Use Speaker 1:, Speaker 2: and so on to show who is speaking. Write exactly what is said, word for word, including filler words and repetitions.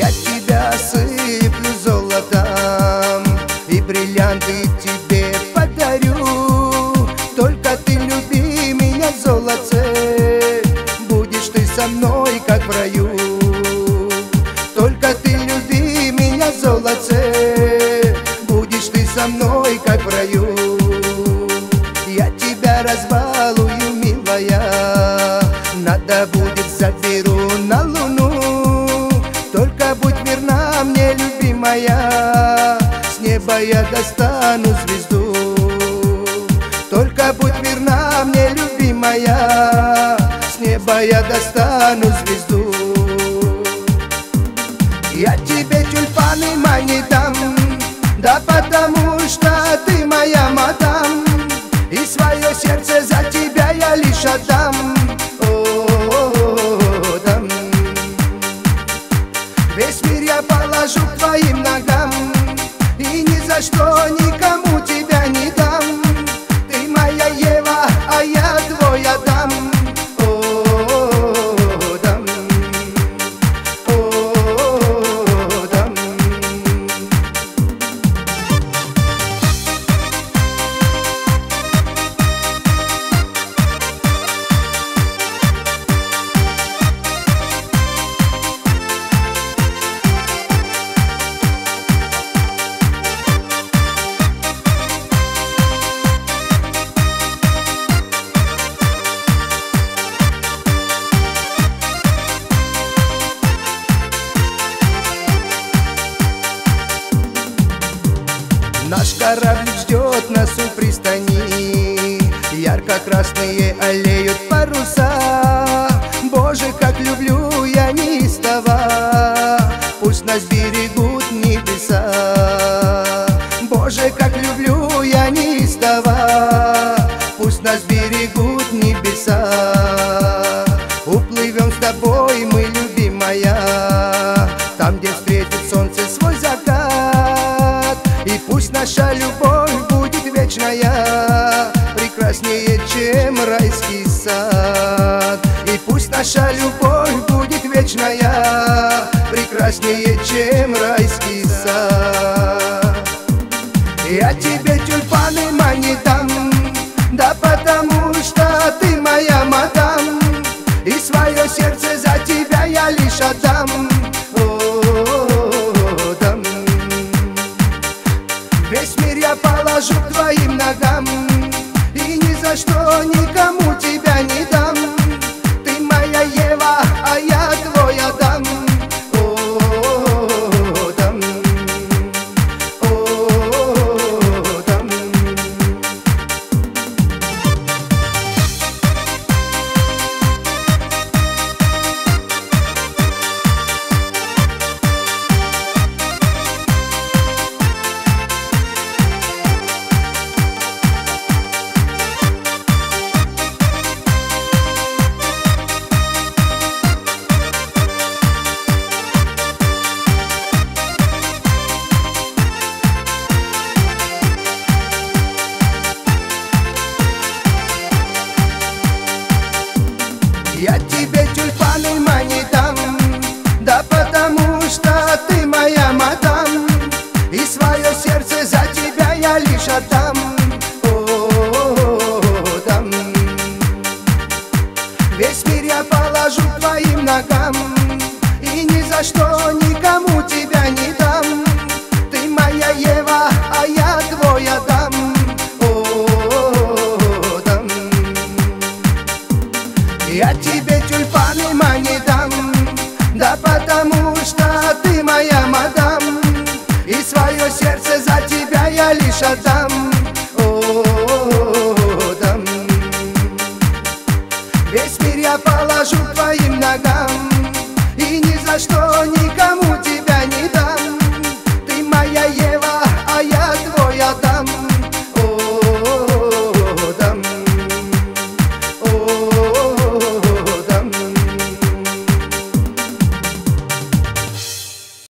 Speaker 1: Я тебя сыплю золотом и бриллианты тебе подарю. Только ты люби меня, золотце, будешь ты со мной, как в раю. Только ты люби меня, золотце, будешь ты со мной, как в раю. Я тебя разбалую, милая, надо будет заберу на луну. Только будь верна мне, любимая, с неба я достану звезду. Только будь верна мне, любимая, с неба я достану звезду. Я тебе тюльпаны мои дам, да потому что ты моя мадам, и свое сердце за тебя я лишь отдам. О-о-о, дам. Весь мир я положу к твоим ногам, и ни за что никому тебя не дам. Ты моя Ева, а я твой Адам. О-о-о, дам. О-о-о, дам. Наш корабль ждет нас у пристани, ярко-красные аллеют паруса. Боже, как люблю я неистово, пусть нас берегут небеса. Боже, как люблю я неистово, пусть нас берегут небеса. Уплывем с тобой мы, любимая, там, где встретит солнце свой закат. И пусть наша любовь будет вечная, прекраснее, чем райский сад. И пусть наша любовь будет вечная, прекраснее, чем райский сад. Я тебе тюльпаны мои дам, да потому что ты моя мадам, и свое сердце за тебя я лишь отдам. О-о-о, дам. Весь мир я положу к твоим ногам, и ни за что никому тебя не дам. Ты моя Ева, а я твой Адам. О-о-о, дам. О-о-о, дам. Я тебе тюльпаны мои дам, да потому что ты моя мадам, и свое сердце за тебя я лишь отдам. О-о-о, дам. Весь мир я положу к твоим ногам, и ни за что никому тебя не дам. Ты моя Ева, а я твой Адам. О-о-о, дам. Я тебе тюльпаны мои дам, да потому что ты моя мадам, и свое сердце за тебя я лишь отдам. О-о-о, дам. Весь мир я положу к твоим ногам, и ни за что не